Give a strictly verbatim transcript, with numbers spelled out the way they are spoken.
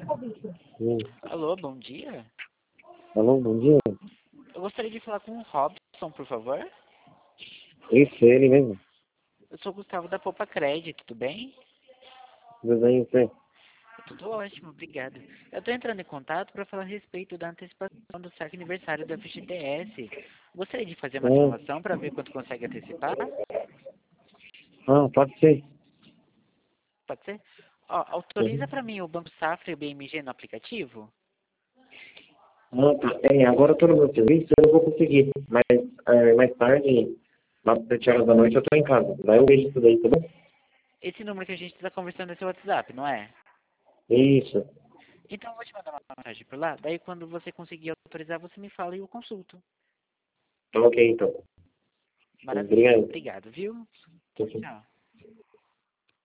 Hum. Alô, bom dia. Alô, bom dia. Eu gostaria de falar com o Robson, por favor. Isso, é ele mesmo. Eu sou o Gustavo da Poupa Crédito, tudo bem? Tudo bem, você? Tudo ótimo, obrigado. Eu estou entrando em contato para falar a respeito da antecipação do saque aniversário da F G T S. Gostaria de fazer uma Ah, simulação para ver quanto consegue antecipar? ah, pode ser. Pode ser? Ó, autoriza Uhum. para mim o Banco Safra e o B M G no aplicativo? Ah, tá. É, agora eu tô no meu serviço, eu não vou conseguir. Mas é, mais tarde, às sete horas da noite, eu tô em casa. Daí eu vejo tudo aí, tá bom? Esse número que a gente está conversando é seu WhatsApp, não é? Isso. Então eu vou te mandar uma mensagem por lá, daí quando você conseguir autorizar, você me fala e eu consulto. Tá ok, então. Maravilha. Obrigado. Obrigado, viu? Tchau, tchau. Tchau.